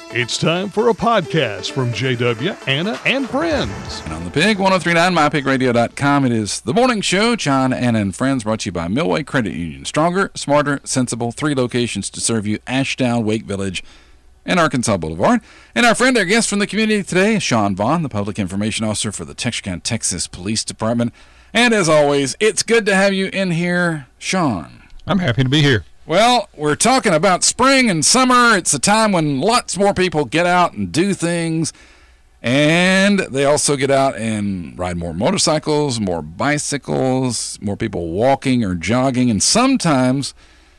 It's time for a podcast from JW, Anna, and friends. And on the Pig, 1039, mypigradio.com, it is The Morning Show. John, Anna, and friends, brought to you by Millway Credit Union. Stronger, smarter, sensible. 3 locations to serve you: Ashdown, Wake Village, and Arkansas Boulevard. And our friend, our guest from the community today is Sean Vaughn, the Public Information Officer for the Texarkana, Texas Police Department. And as always, it's good to have you in here, Sean. I'm happy to be here. Well, we're talking about spring and summer. It's a time when lots more people get out and do things. And they also get out and ride more motorcycles, more bicycles, more people walking or jogging. And sometimes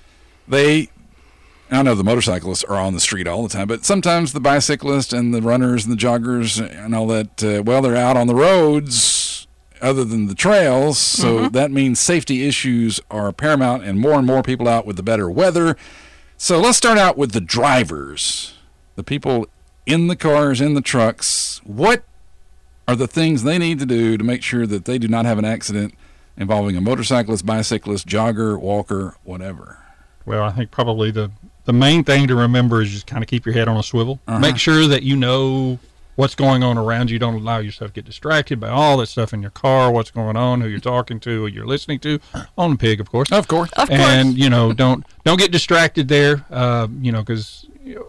I know the motorcyclists are on the street all the time, but sometimes the bicyclists and the runners and the joggers and all that, they're out on the roads other than the trails. So that means safety issues are paramount and more people out with the better weather. So let's start out with the drivers, the people in the cars, in the trucks. What are the things they need to do to make sure that they do not have an accident involving a motorcyclist, bicyclist, jogger, walker, whatever? Well, I think probably the main thing to remember is just kind of keep your head on a swivel. Make sure that you know what's going on around you. Don't allow yourself to get distracted by all that stuff in your car, what's going on, who you're talking to, who you're listening to, on the Pig, of course. Of course. And, don't get distracted there, because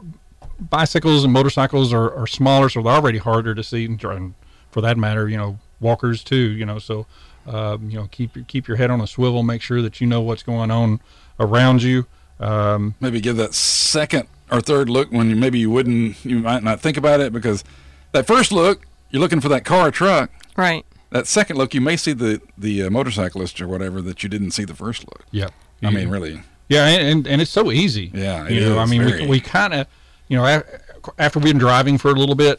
bicycles and motorcycles are smaller, so they're already harder to see, and for that matter, walkers too, so, keep your head on a swivel, make sure that you know what's going on around you. Maybe give that second or third look when you might not think about it, because that first look, you're looking for that car or truck. Right. That second look, you may see the motorcyclist or whatever that you didn't see the first look. Yeah. I mean, really. Yeah, and it's so easy. Yeah, it is. I mean, we kind of, after we've been driving for a little bit,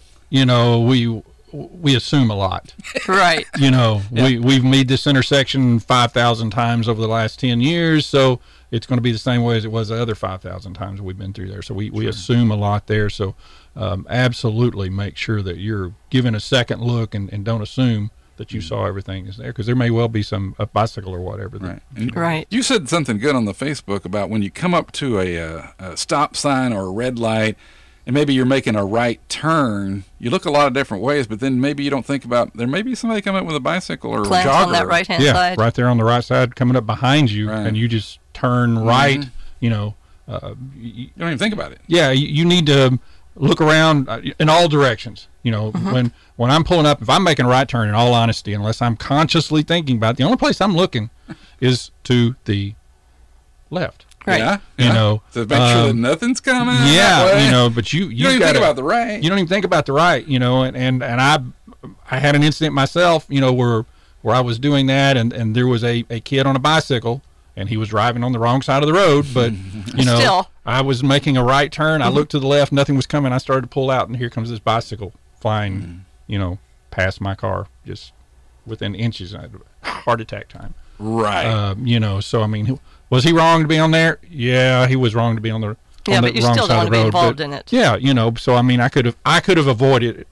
we assume a lot. Right. We've made this intersection 5,000 times over the last 10 years, so it's going to be the same way as it was the other 5,000 times we've been through there. So we assume a lot there. So absolutely make sure that you're giving a second look and don't assume that you saw everything is there, because there may well be a bicycle or whatever. Right. You said something good on the Facebook about when you come up to a stop sign or a red light, and maybe you're making a right turn, you look a lot of different ways, but then maybe you don't think about there may be somebody coming up with a bicycle or a jogger. On that right-hand side. Yeah, right there on the right side coming up behind you, and you just turn right, you don't even think about it. Yeah, you need to look around in all directions. When I'm pulling up, if I'm making a right turn, in all honesty, unless I'm consciously thinking about it, the only place I'm looking is to the left. Right. Yeah. To make sure that nothing's coming. Yeah, but you don't even think about the right. You don't even think about the right, and I had an incident myself, where I was doing that, and there was a kid on a bicycle, and he was driving on the wrong side of the road, but Still. I was making a right turn. I looked to the left, nothing was coming. I started to pull out, and here comes this bicycle flying, past my car, just within inches. Heart attack time. Right. So I mean, was he wrong to be on there? Yeah, he was wrong to be on the Yeah, but you still don't want to be involved in it. Yeah, so I mean, I could have avoided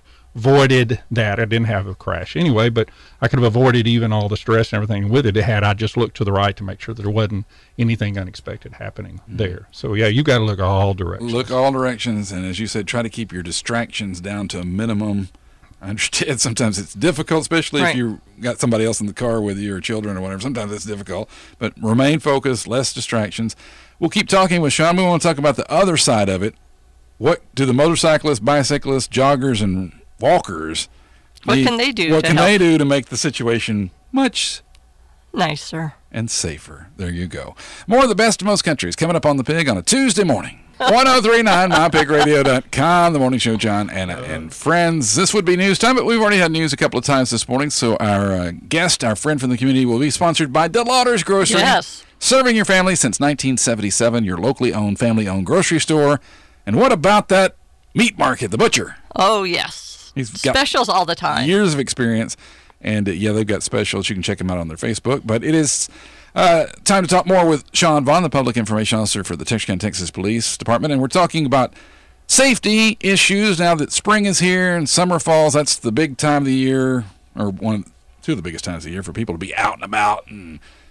that. I didn't have a crash anyway, but I could have avoided even all the stress and everything with it had I just looked to the right to make sure that there wasn't anything unexpected happening there. So yeah, you got to look all directions. Look all directions, and as you said, try to keep your distractions down to a minimum. I understand sometimes it's difficult, especially if you got somebody else in the car with you or children or whatever. Sometimes it's difficult, but remain focused, less distractions. We'll keep talking with Sean. We want to talk about the other side of it. What do the motorcyclists, bicyclists, joggers, and walkers can they do? What can they do to make the situation much nicer and safer? There you go. More of the best of most countries coming up on the Pig on a Tuesday morning. 1039 mypigradio.com, the morning show, John, Anna, and friends. This would be news time, but we've already had news a couple of times this morning, so our guest, our friend from the community, will be sponsored by DeLauder's Grocery. Yes. Serving your family since 1977, your locally owned, family-owned grocery store. And what about that meat market, the butcher? Oh, yes. He's got specials all the time. Years of experience, and they've got specials. You can check them out on their Facebook, but it is time to talk more with Sean Vaughn, the Public Information Officer for the Texarkana, Texas Police Department, and we're talking about safety issues now that spring is here and summer falls. That's the big time of the year, or two of the biggest times of the year for people to be out and about and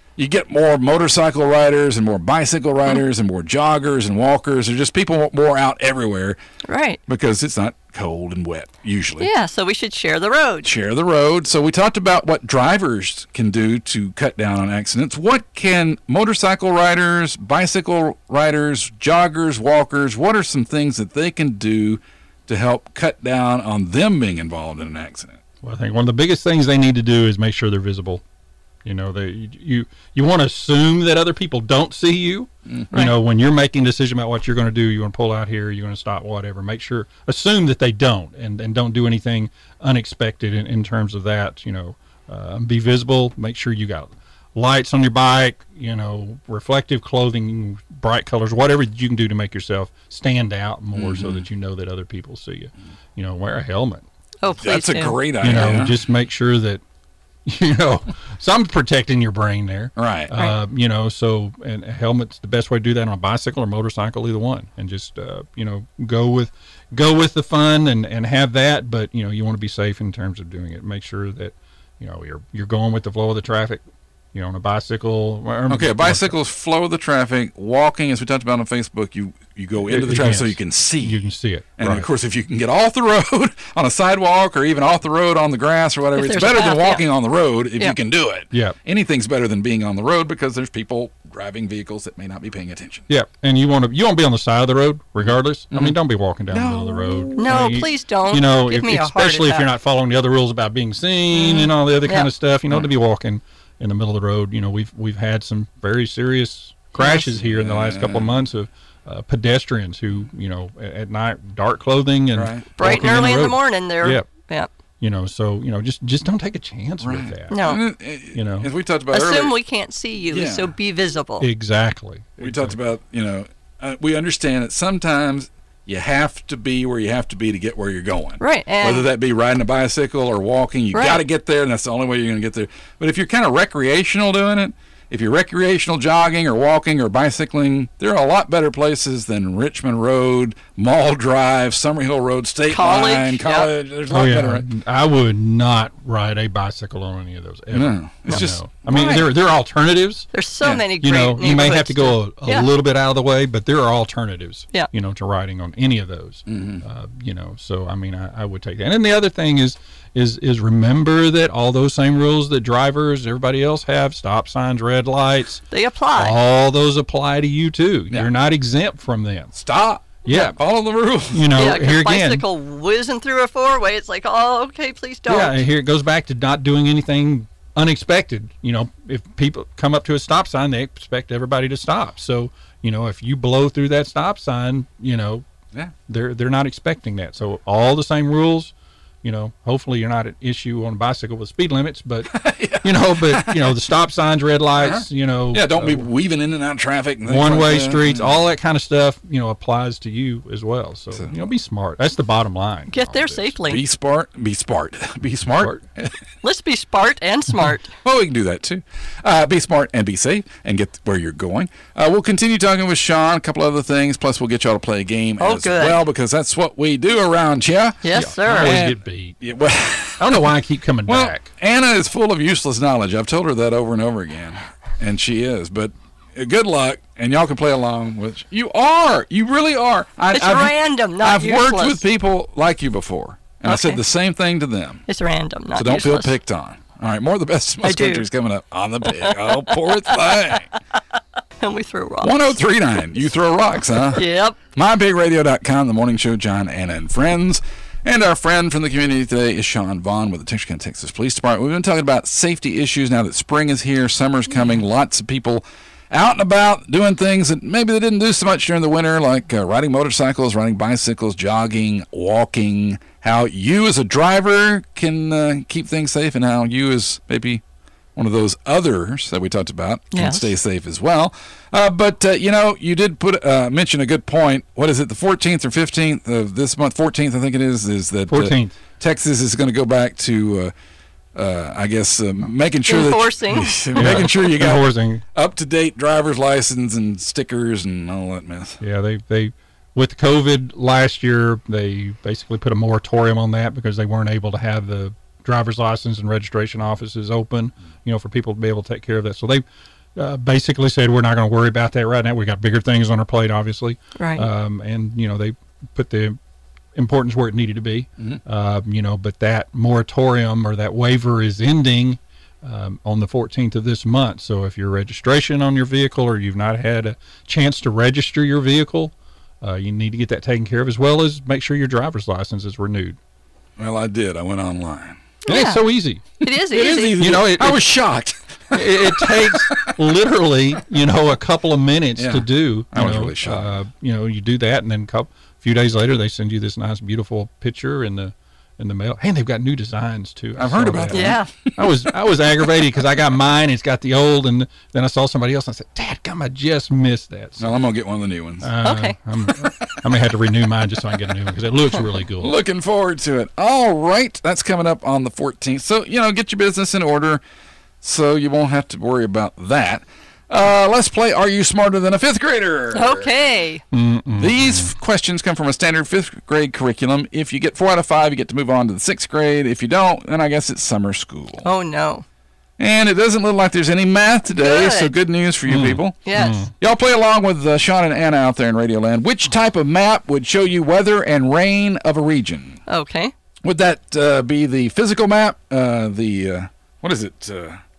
you get more motorcycle riders and more bicycle riders and more joggers and walkers. There's just people more out everywhere. Right. Because it's not cold and wet usually. Yeah, so we should share the road. Share the road. So we talked about what drivers can do to cut down on accidents. What can motorcycle riders, bicycle riders, joggers, walkers, what are some things that they can do to help cut down on them being involved in an accident? Well, I think one of the biggest things they need to do is make sure they're visible. You know, you want to assume that other people don't see you. Mm-hmm. You know, when you're making a decision about what you're going to do, you want to pull out here, you're going to stop, whatever. Assume that they don't, and don't do anything unexpected in terms of that. You know, be visible. Make sure you got lights on your bike. You know, reflective clothing, bright colors, whatever you can do to make yourself stand out more, so that you know that other people see you. You know, wear a helmet. Oh, please That's a do. great You idea. know, just make sure that, you know, some protecting your brain there. Right. You know, so, and a helmet's the best way to do that on a bicycle or motorcycle, either one. And just, you know, go with the fun and have that, but, you know, you want to be safe in terms of doing it. Make sure that, you know, you're going with the flow of the traffic, you know, on a bicycle. Okay, bicycles flow the traffic. Walking, as we talked about on Facebook, you go into the traffic so you can see. You can see it. And right. of course, if you can get off the road on a sidewalk or even off the road on the grass or whatever, If it's there's a better than path, walking on the road if you can do it. Yeah. Anything's better than being on the road because there's people driving vehicles that may not be paying attention. Yeah, and you want to be on the side of the road regardless. I mean, don't be walking down the middle of the road. No, I mean, please don't. You know, Give me a heart especially if you're attack. not following the other rules about being seen and all the other kind Yeah. of stuff. You know, to be walking in the middle of the road. You know, we've had some very serious crashes here in the last couple of months of pedestrians who, you know, at night, dark clothing and Right. Bright walking and early the in the road. morning there. Yep. Yeah. You know, so, you know, just don't take a chance with that. No. And You know. as we talked about Assume earlier, we can't see you, Yeah. so be visible. Exactly. we talked about, you know, we understand that sometimes you have to be where you have to be to get where you're going. Right, and- Whether that be riding a bicycle or walking, you Right. got to get there, and that's the only way you're going to get there. But if you're kind of recreational doing it, if you're recreational jogging or walking or bicycling, there are a lot better places than Richmond Road, Mall Drive, Summerhill Road, State College, Line, yep. College. There's a Oh lot yeah, better. I would not ride a bicycle on any of those. Ever. No, it's just. No. I mean, Right. there are alternatives. There's so Yeah. many great You know, you may have to go neighborhoods a little bit out of the way, but there are alternatives. Yeah. You know, to riding on any of those. Mm-hmm. You know, so I mean, I would take that. And then the other thing is remember that all those same rules that drivers, everybody else have, stop signs, red lights, They apply. all those apply to you too. Yeah. You're not exempt from them. Stop. Yeah. Follow the rules. You know, Yeah, 'cause here again. bicycle whizzing through a four-way, it's like, oh, okay, please don't. Yeah, and here it goes back to not doing anything unexpected. You know, if people come up to a stop sign, they expect everybody to stop. So, you know, if you blow through that stop sign, you know, Yeah. they're not expecting that. So all the same rules. You know, hopefully you're not at issue on a bicycle with speed limits, but you know, the stop signs, red lights, you know, Yeah, don't be weaving in and out of traffic. And things one-way like that. streets, all that kind of stuff, you know, applies to you as well. So, you know, be smart. That's the bottom line. Get on there this. safely. Be smart. Be smart. Be smart. Let's be smart and smart. Well, we can do that too. Be smart and be safe and get where you're going. We'll continue talking with Sean, a couple other things. Plus, we'll get y'all to play a game Oh, as good. well because that's what we do around here. Yes, I sir. always And- get beat. Yeah, well, I don't know why I keep coming well, back. Anna is full of useless knowledge. I've told her that over and over again, and she is. But good luck, and y'all can play along with. You are. You really are. It's random, not I've worked useless. with people like you before, and I said Okay. the same thing to them. It's random, not So don't useless. feel picked on. All right, more of the best of I most do. countries coming up on the pig. Oh, poor thing. And we throw rocks. 1039. You throw rocks, huh? Yep. MyBigRadio.com, the morning show, John, Anna, and friends. And our friend from the community today is Sean Vaughn with the Texarkana, Texas Police Department. We've been talking about safety issues now that spring is here, summer's coming, lots of people out and about doing things that maybe they didn't do so much during the winter, like riding motorcycles, riding bicycles, jogging, walking, how you as a driver can keep things safe, and how you as maybe one of those others that we talked about can Yes. stay safe as well. But you know, you did mention a good point. What is it, the 14th or 15th of this month? 14th, I think it is that 14th. Texas is going to go back to, I guess, making sure Enforcing. that making sure you got Enforcing. up-to-date driver's license and stickers and all that mess. Yeah, they with COVID last year, they basically put a moratorium on that because they weren't able to have the driver's license and registration offices open, you know, for people to be able to take care of that. So basically said we're not going to worry about that right now. We got bigger things on our plate, obviously. Right. And they put the importance where it needed to be. But that moratorium or that waiver is ending on the 14th of this month. So if your registration on your vehicle or you've not had a chance to register your vehicle, you need to get that taken care of, as well as make sure your driver's license is renewed. Well, I did. I went online. Yeah, it's so easy. It is It is easy. easy. I was shocked. It takes literally, a couple of minutes Yeah. to do. I was really shocked. You do that, and then a few days later, they send you this nice, beautiful picture in the mail. Hey, and they've got new designs too. I've heard about that. Yeah. I was aggravated because I got mine. It's got the old, and then I saw somebody else. And I said, "Dadgum, I just missed that." So, Well, I'm gonna get one of the new ones. Okay. I may have to renew mine just so I can get a new one because it looks really cool. Looking forward to it. All right, that's coming up on the 14th. So get your business in order, so you won't have to worry about that. Let's play Are You Smarter Than a Fifth Grader? Okay. These questions come from a standard fifth grade curriculum. If you get 4 out of 5, you get to move on to the sixth grade. If you don't, then I guess it's summer school. Oh, no. And it doesn't look like there's any math today, Good. so good news for you people. Yes. Y'all play along with Sean and Anna out there in Radioland. Which type of map would show you weather and rain of a region? Okay. Would that be the physical map? What is it?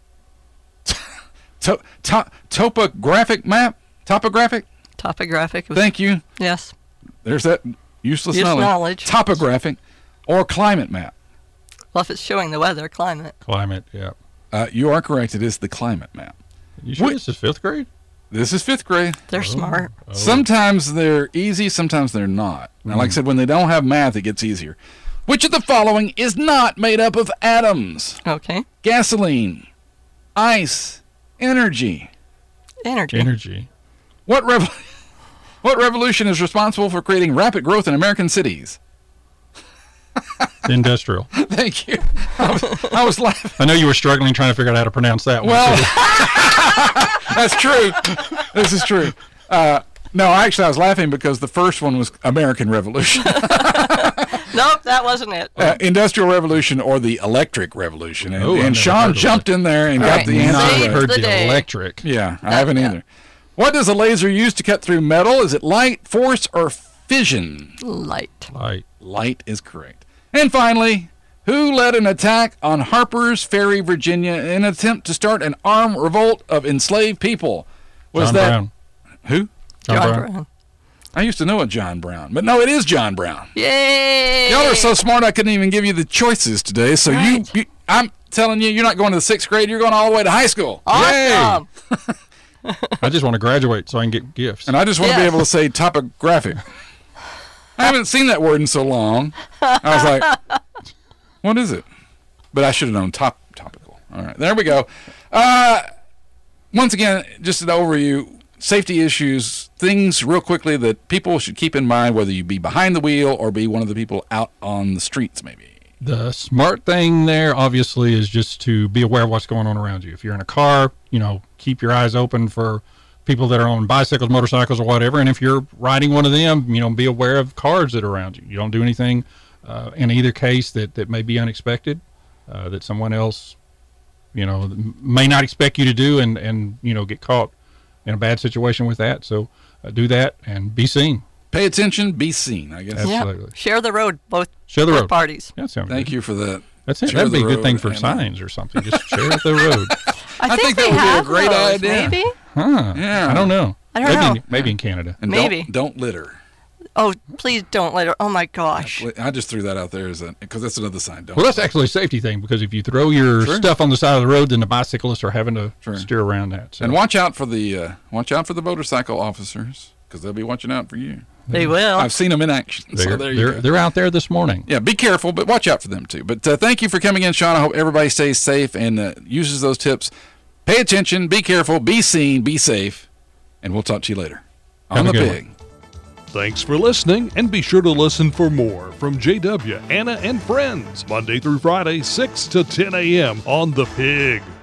Topographic map? Topographic? Topographic. Thank you. Yes. There's that useless Use knowledge. knowledge. Topographic or climate map. Well, if it's showing the weather, climate. Climate, yeah. You are correct. It is the climate map. You sure What- this is fifth grade? This is fifth grade. They're smart. Sometimes they're easy, sometimes they're not. Now, like I said, when they don't have math, it gets easier. Which of the following is not made up of atoms? Okay. Gasoline, ice, energy. Energy. What revolution is responsible for creating rapid growth in American cities? Industrial. Thank you. I was laughing. I know you were struggling trying to figure out how to pronounce that one. Well, that's true. This is true. No, actually, I was laughing because the first one was American Revolution. Nope, that wasn't it. Industrial Revolution or the Electric Revolution. And, Oh, I've never and heard Sean of jumped in there and All got right. the answer I've Save right. heard the the day. electric. Yeah, I haven't yeah. either. What does a laser use to cut through metal? Is it light, force, or fission? Light. Light. Light is correct. And finally, who led an attack on Harper's Ferry, Virginia, in an attempt to start an armed revolt of enslaved people? Was John that Brown. who? John Brown. I used to know a John Brown, but no, it is John Brown. Yay! Y'all are so smart I couldn't even give you the choices today. So Right. I'm telling you, you're not going to the sixth grade. You're going all the way to high school. Awesome. I just want to graduate so I can get gifts. And I just want to be able to say topographic. I haven't seen that word in so long. I was like, what is it? But I should have known topical. All right, there we go. Once again, just an overview, safety issues, things real quickly that people should keep in mind, whether you be behind the wheel or be one of the people out on the streets maybe. The smart thing there, obviously, is just to be aware of what's going on around you. If you're in a car, keep your eyes open for people that are on bicycles, motorcycles, or whatever. And if you're riding one of them, be aware of cars that are around you. You don't do anything in either case that may be unexpected, that someone else, may not expect you to do and get caught in a bad situation with that. So do that and be seen. Pay attention, be seen, I guess. Absolutely. Yep. Share the road, both Share the both road. parties. That sounds Thank good. you for that. That's it. Share That'd be the a good road, thing for Anna. signs or something. Just share the road. I think they that would be a have great those, idea. Maybe. Huh. Yeah. I don't know. I don't know. Maybe in Canada. And Maybe. don't litter. Oh, please don't let her. Oh my gosh. I just threw that out there because that's another sign. Don't. Well, that's actually a safety thing because if you throw your Sure. stuff on the side of the road, then the bicyclists are having to Sure. steer around that. So. And watch out for the motorcycle officers because they'll be watching out for you. They will. I've seen them in action. So there you go. They're out there this morning. Yeah, be careful, but watch out for them too. But thank you for coming in, Sean. I hope everybody stays safe and uses those tips. Pay attention, be careful, be seen, be safe, and we'll talk to you later on Have a The good Pig. Thanks for listening, and be sure to listen for more from JW, Anna, and Friends, Monday through Friday, 6 to 10 a.m. on The Pig.